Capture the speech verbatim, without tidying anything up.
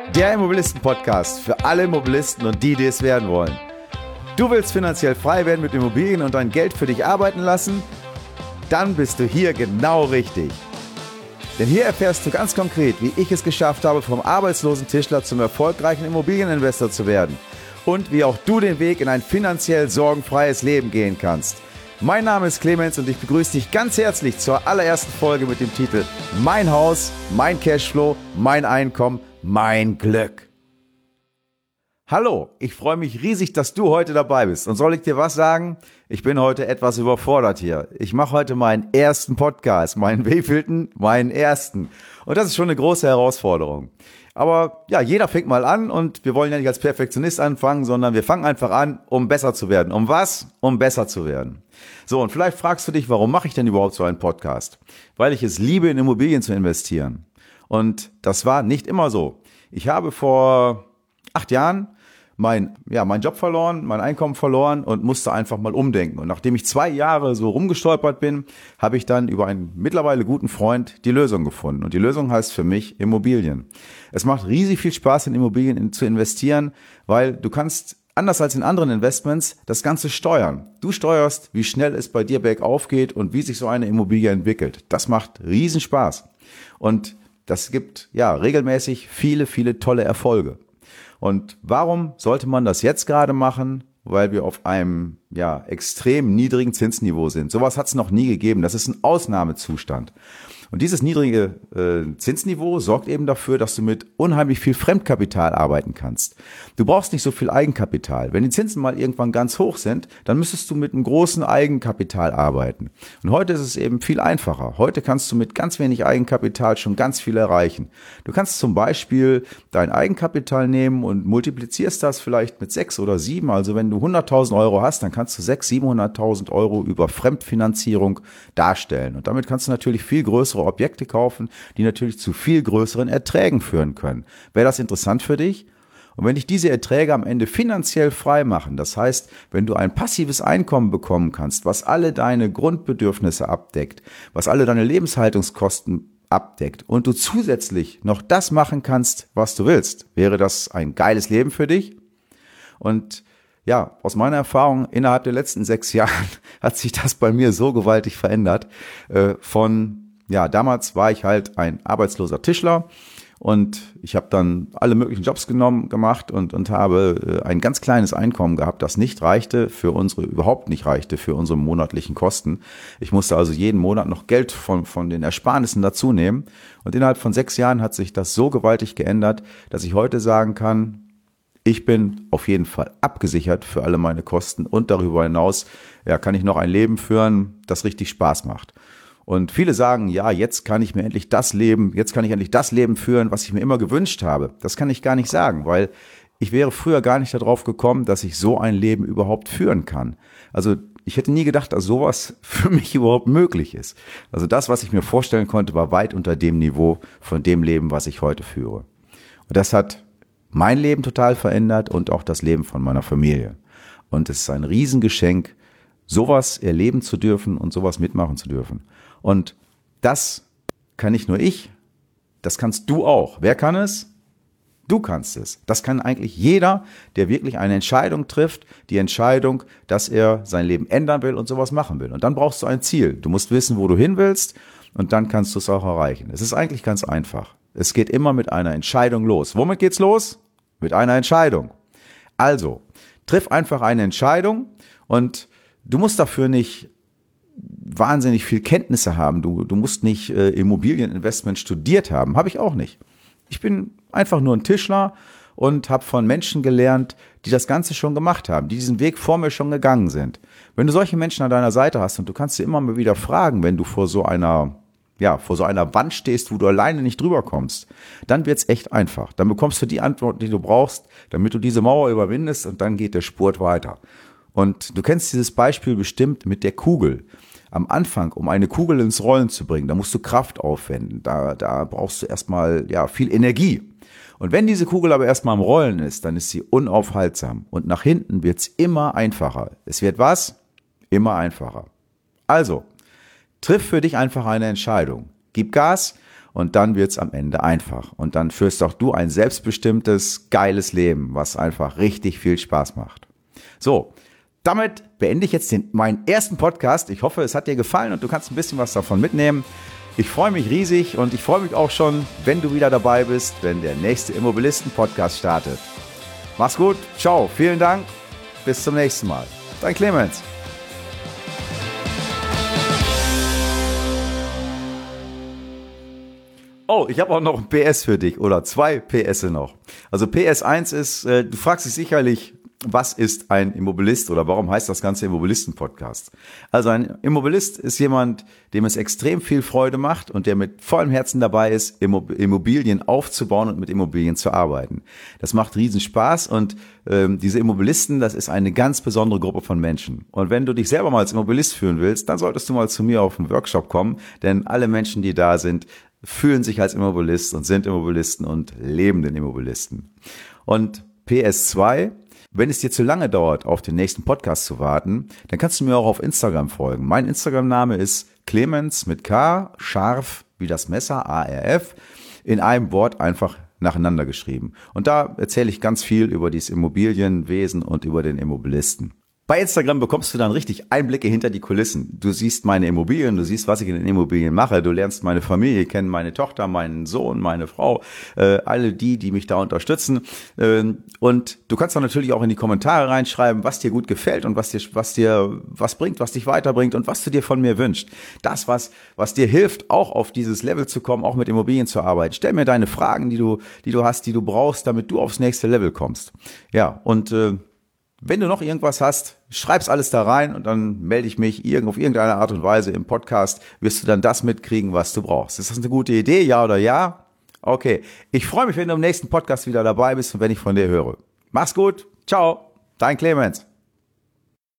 Der Immobilisten-Podcast für alle Immobilisten und die, die es werden wollen. Du willst finanziell frei werden mit Immobilien und dein Geld für dich arbeiten lassen? Dann bist du hier genau richtig. Denn hier erfährst du ganz konkret, wie ich es geschafft habe, vom arbeitslosen Tischler zum erfolgreichen Immobilieninvestor zu werden. Und wie auch du den Weg in ein finanziell sorgenfreies Leben gehen kannst. Mein Name ist Clemens und ich begrüße dich ganz herzlich zur allerersten Folge mit dem Titel Mein Haus, mein Cashflow, mein Einkommen, mein Glück. Hallo, ich freue mich riesig, dass du heute dabei bist. Und soll ich dir was sagen? Ich bin heute etwas überfordert hier. Ich mache heute meinen ersten Podcast, meinen wievielten? Meinen ersten. Und das ist schon eine große Herausforderung. Aber ja, jeder fängt mal an und wir wollen ja nicht als Perfektionist anfangen, sondern wir fangen einfach an, um besser zu werden. Um was? Um besser zu werden. So, und vielleicht fragst du dich, warum mache ich denn überhaupt so einen Podcast? Weil ich es liebe, in Immobilien zu investieren. Und das war nicht immer so. Ich habe vor acht Jahren mein, ja, meinen Job verloren, mein Einkommen verloren und musste einfach mal umdenken. Und nachdem ich zwei Jahre so rumgestolpert bin, habe ich dann über einen mittlerweile guten Freund die Lösung gefunden. Und die Lösung heißt für mich Immobilien. Es macht riesig viel Spaß, in Immobilien in, zu investieren, weil du kannst, anders als in anderen Investments, das Ganze steuern. Du steuerst, wie schnell es bei dir bergauf geht und wie sich so eine Immobilie entwickelt. Das macht riesen Spaß. Und das gibt ja regelmäßig viele, viele tolle Erfolge. Und warum sollte man das jetzt gerade machen? Weil wir auf einem ja extrem niedrigen Zinsniveau sind. Sowas hat es noch nie gegeben. Das ist ein Ausnahmezustand. Und dieses niedrige äh, Zinsniveau sorgt eben dafür, dass du mit unheimlich viel Fremdkapital arbeiten kannst. Du brauchst nicht so viel Eigenkapital. Wenn die Zinsen mal irgendwann ganz hoch sind, dann müsstest du mit einem großen Eigenkapital arbeiten. Und heute ist es eben viel einfacher. Heute kannst du mit ganz wenig Eigenkapital schon ganz viel erreichen. Du kannst zum Beispiel dein Eigenkapital nehmen und multiplizierst das vielleicht mit sechs oder sieben. Also wenn du hunderttausend Euro hast, dann kannst du sechshunderttausend, siebenhunderttausend Euro über Fremdfinanzierung darstellen. Und damit kannst du natürlich viel größere Objekte kaufen, die natürlich zu viel größeren Erträgen führen können. Wäre das interessant für dich? Und wenn dich diese Erträge am Ende finanziell frei machen, das heißt, wenn du ein passives Einkommen bekommen kannst, was alle deine Grundbedürfnisse abdeckt, was alle deine Lebenshaltungskosten abdeckt und du zusätzlich noch das machen kannst, was du willst, wäre das ein geiles Leben für dich? Und ja, aus meiner Erfahrung, innerhalb der letzten sechs Jahren hat sich das bei mir so gewaltig verändert. Äh, von, ja, damals war ich halt ein arbeitsloser Tischler und ich habe dann alle möglichen Jobs genommen, gemacht und, und habe äh, ein ganz kleines Einkommen gehabt, das nicht reichte für unsere, überhaupt nicht reichte für unsere monatlichen Kosten. Ich musste also jeden Monat noch Geld von, von den Ersparnissen dazu nehmen. Und innerhalb von sechs Jahren hat sich das so gewaltig geändert, dass ich heute sagen kann, ich bin auf jeden Fall abgesichert für alle meine Kosten und darüber hinaus ja, kann ich noch ein Leben führen, das richtig Spaß macht. Und viele sagen, ja, jetzt kann ich mir endlich das Leben, jetzt kann ich endlich das Leben führen, was ich mir immer gewünscht habe. Das kann ich gar nicht sagen, weil ich wäre früher gar nicht darauf gekommen, dass ich so ein Leben überhaupt führen kann. Also ich hätte nie gedacht, dass sowas für mich überhaupt möglich ist. Also das, was ich mir vorstellen konnte, war weit unter dem Niveau von dem Leben, was ich heute führe. Und das hat mein Leben total verändert und auch das Leben von meiner Familie. Und es ist ein Riesengeschenk, sowas erleben zu dürfen und sowas mitmachen zu dürfen. Und das kann nicht nur ich, das kannst du auch. Wer kann es? Du kannst es. Das kann eigentlich jeder, der wirklich eine Entscheidung trifft, die Entscheidung, dass er sein Leben ändern will und sowas machen will. Und dann brauchst du ein Ziel. Du musst wissen, wo du hin willst und dann kannst du es auch erreichen. Es ist eigentlich ganz einfach. Es geht immer mit einer Entscheidung los. Womit geht's los? Mit einer Entscheidung. Also, triff einfach eine Entscheidung und du musst dafür nicht wahnsinnig viel Kenntnisse haben. Du, du musst nicht äh, Immobilieninvestment studiert haben. Habe ich auch nicht. Ich bin einfach nur ein Tischler und habe von Menschen gelernt, die das Ganze schon gemacht haben, die diesen Weg vor mir schon gegangen sind. Wenn du solche Menschen an deiner Seite hast und du kannst sie immer mal wieder fragen, wenn du vor so einer ja, vor so einer Wand stehst, wo du alleine nicht drüber kommst, dann wird's echt einfach. Dann bekommst du die Antwort, die du brauchst, damit du diese Mauer überwindest und dann geht der Spurt weiter. Und du kennst dieses Beispiel bestimmt mit der Kugel. Am Anfang, um eine Kugel ins Rollen zu bringen, da musst du Kraft aufwenden. Da, da brauchst du erstmal, ja, viel Energie. Und wenn diese Kugel aber erstmal am Rollen ist, dann ist sie unaufhaltsam. Und nach hinten wird's immer einfacher. Es wird was? Immer einfacher. Also, triff für dich einfach eine Entscheidung. Gib Gas und dann wird's am Ende einfach. Und dann führst auch du ein selbstbestimmtes, geiles Leben, was einfach richtig viel Spaß macht. So, damit beende ich jetzt den, meinen ersten Podcast. Ich hoffe, es hat dir gefallen und du kannst ein bisschen was davon mitnehmen. Ich freue mich riesig und ich freue mich auch schon, wenn du wieder dabei bist, wenn der nächste Immobilisten-Podcast startet. Mach's gut, ciao, vielen Dank, bis zum nächsten Mal. Dein Clemens. Oh, ich habe auch noch ein P S für dich oder zwei P S noch. Also P S eins ist, äh, du fragst dich sicherlich, was ist ein Immobilist oder warum heißt das Ganze Immobilisten-Podcast? Also ein Immobilist ist jemand, dem es extrem viel Freude macht und der mit vollem Herzen dabei ist, Immobilien aufzubauen und mit Immobilien zu arbeiten. Das macht riesen Spaß und ähm, diese Immobilisten, das ist eine ganz besondere Gruppe von Menschen. Und wenn du dich selber mal als Immobilist fühlen willst, dann solltest du mal zu mir auf den Workshop kommen, denn alle Menschen, die da sind, fühlen sich als Immobilist und sind Immobilisten und leben den Immobilisten. Und P S zwei, wenn es dir zu lange dauert, auf den nächsten Podcast zu warten, dann kannst du mir auch auf Instagram folgen. Mein Instagram-Name ist Clemens mit K, scharf wie das Messer, A R F, in einem Wort einfach nacheinander geschrieben. Und da erzähle ich ganz viel über dieses Immobilienwesen und über den Immobilisten. Bei Instagram bekommst du dann richtig Einblicke hinter die Kulissen. Du siehst meine Immobilien, du siehst, was ich in den Immobilien mache. Du lernst meine Familie kennen, meine Tochter, meinen Sohn, meine Frau, äh, alle die, die mich da unterstützen. Ähm, und du kannst dann natürlich auch in die Kommentare reinschreiben, was dir gut gefällt und was dir, was dir was bringt, was dich weiterbringt und was du dir von mir wünschst. Das, was, was dir hilft, auch auf dieses Level zu kommen, auch mit Immobilien zu arbeiten. Stell mir deine Fragen, die du, die du hast, die du brauchst, damit du aufs nächste Level kommst. Ja, und äh, wenn du noch irgendwas hast, schreib's alles da rein und dann melde ich mich irgend auf irgendeine Art und Weise im Podcast, wirst du dann das mitkriegen, was du brauchst. Ist das eine gute Idee, ja oder ja? Okay, ich freue mich, wenn du im nächsten Podcast wieder dabei bist und wenn ich von dir höre. Mach's gut, ciao, dein Clemens.